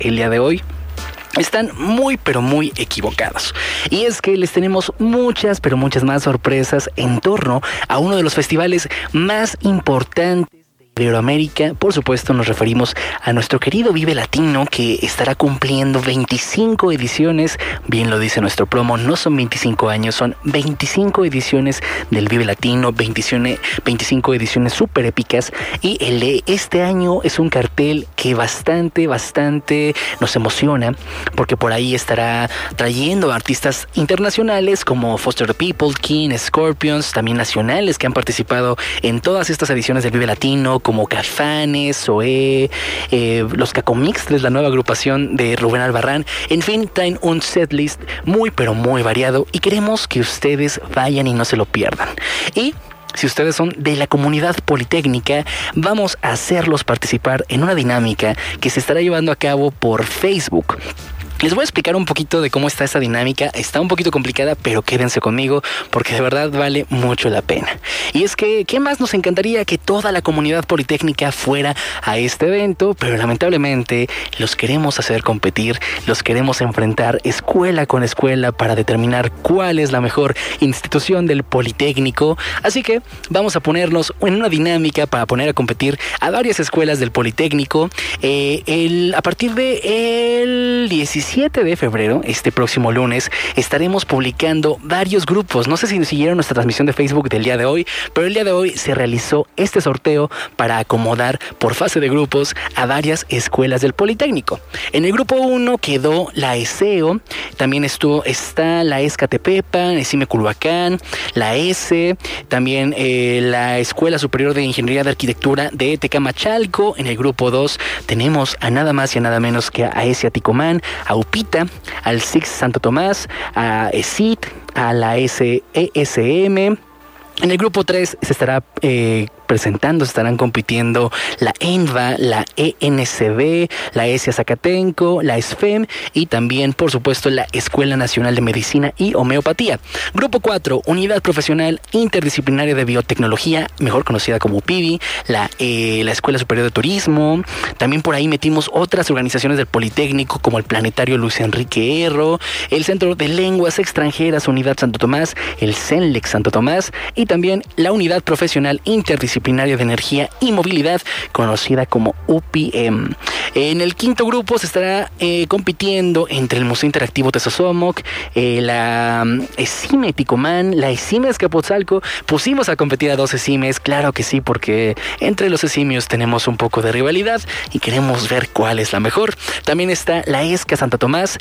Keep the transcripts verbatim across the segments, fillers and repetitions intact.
el día de hoy, están muy pero muy equivocados. Y es que les tenemos muchas pero muchas más sorpresas en torno a uno de los festivales más importantes de Iberoamérica. Por supuesto nos referimos a nuestro querido Vive Latino, que estará cumpliendo veinticinco ediciones. Bien lo dice nuestro promo, no son veinticinco años, son veinticinco ediciones del Vive Latino, veinticinco ediciones súper épicas. Y el de este año es un cartel que bastante, bastante nos emociona, porque por ahí estará trayendo artistas internacionales como Foster the People, King, Scorpions, también nacionales que han participado en todas estas ediciones del Vive Latino, como Caifanes, Zoé, eh, los Cacomixles, la nueva agrupación de Rubén Albarrán. En fin, traen un setlist muy pero muy variado y queremos que ustedes vayan y no se lo pierdan. Y si ustedes son de la comunidad politécnica, vamos a hacerlos participar en una dinámica que se estará llevando a cabo por Facebook. Les voy a explicar un poquito de cómo está esa dinámica. Está un poquito complicada, pero quédense conmigo porque de verdad vale mucho la pena. Y es que, ¿qué más nos encantaría que toda la comunidad politécnica fuera a este evento? Pero lamentablemente los queremos hacer competir, los queremos enfrentar escuela con escuela para determinar cuál es la mejor institución del Politécnico. Así que vamos a ponernos en una dinámica para poner a competir a varias escuelas del Politécnico. Eh, el, a partir de el diecisiete de febrero, este próximo lunes, estaremos publicando varios grupos. No sé si siguieron nuestra transmisión de Facebook del día de hoy, pero el día de hoy se realizó este sorteo para acomodar por fase de grupos a varias escuelas del Politécnico. En el grupo uno quedó la ESEO, también estuvo, está la ESCATEPEPA, ESIME Culhuacán, la ESE, también eh, la Escuela Superior de Ingeniería de Arquitectura de Tecamachalco. En el grupo dos tenemos a nada más y a nada menos que a ESE Aticomán, a UPITA, al S I C Santo Tomás, a ESIT, a la E S M. En el grupo tres se estará eh, presentando, se estarán compitiendo la ENVA, la E N C B, la E S A Zacatenco, la ESFEM y también, por supuesto, la Escuela Nacional de Medicina y Homeopatía. Grupo cuatro, Unidad Profesional Interdisciplinaria de Biotecnología, mejor conocida como U P I B I, la, eh, la Escuela Superior de Turismo. También por ahí metimos otras organizaciones del Politécnico como el Planetario Luis Enrique Erro, el Centro de Lenguas Extranjeras Unidad Santo Tomás, el CENLEX Santo Tomás y también la Unidad Profesional Interdisciplinaria de Energía y Movilidad, conocida como U P I M. En el quinto grupo se estará eh, compitiendo entre el Museo Interactivo Tezosomoc, eh, la ESIME Ticomán, la ESIME Azcapotzalco. Pusimos a competir a dos ESIMES, claro que sí, porque entre los ESIMIOS tenemos un poco de rivalidad y queremos ver cuál es la mejor. También está la ESCA Santo Tomás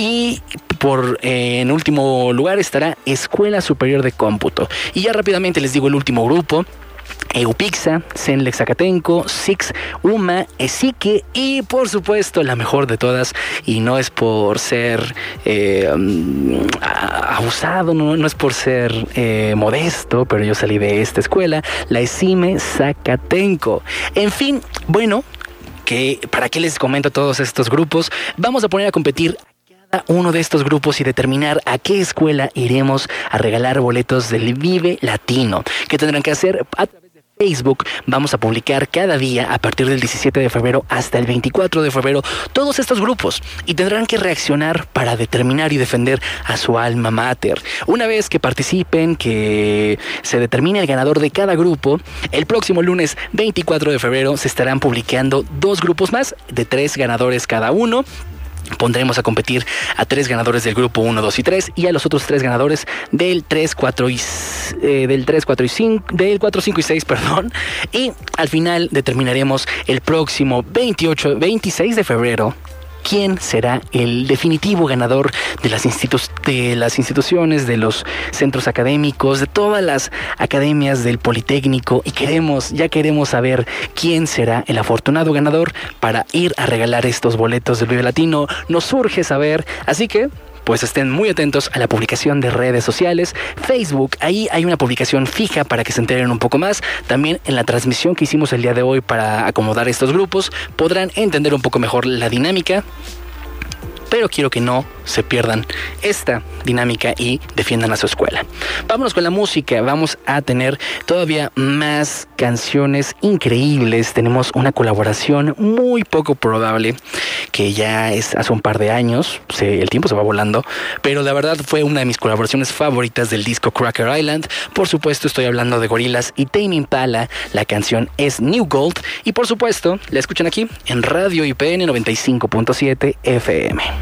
y por eh, en último lugar estará Escuela Superior de Cómputo. Y ya rápidamente les digo el último grupo: EUPIXA, CENLEX Zacatenco, S I C, UMA, ESIQUE y por supuesto la mejor de todas, y no es por ser eh, abusado, no, no es por ser eh, modesto, pero yo salí de esta escuela, la ESIME Zacatenco. En fin, bueno, que ¿para qué les comento todos estos grupos? Vamos a poner a competir uno de estos grupos y determinar a qué escuela iremos a regalar boletos del Vive Latino. ¿Qué tendrán que hacer? A través de Facebook vamos a publicar cada día a partir del diecisiete de febrero hasta el veinticuatro de febrero todos estos grupos y tendrán que reaccionar para determinar y defender a su alma mater. Una vez que participen, que se determine el ganador de cada grupo, el próximo lunes veinticuatro de febrero se estarán publicando dos grupos más de tres ganadores cada uno. Pondremos a competir a tres ganadores del grupo uno, dos y tres y a los otros tres ganadores del tres, cuatro y eh, del tres, cuatro y cinco, del cuatro, cinco y seis, perdón. Y al final determinaremos el próximo veintiocho, veintiséis de febrero quién será el definitivo ganador de las, institu- de las instituciones, de los centros académicos, de todas las academias del Politécnico, y queremos, ya queremos saber quién será el afortunado ganador para ir a regalar estos boletos del Vive Latino. Nos urge saber, así que pues estén muy atentos a la publicación de redes sociales, Facebook, ahí hay una publicación fija para que se enteren un poco más. También en la transmisión que hicimos el día de hoy para acomodar estos grupos, podrán entender un poco mejor la dinámica. pero quiero que no se pierdan esta dinámica y defiendan a su escuela. Vámonos con la música, vamos a tener todavía más canciones increíbles. Tenemos una colaboración muy poco probable que ya es hace un par de años, se, el tiempo se va volando, pero la verdad fue una de mis colaboraciones favoritas del disco Cracker Island. Por supuesto estoy hablando de Gorillaz y Tame Impala, la canción es New Gold y por supuesto la escuchan aquí en Radio I P N noventa y cinco punto siete F M.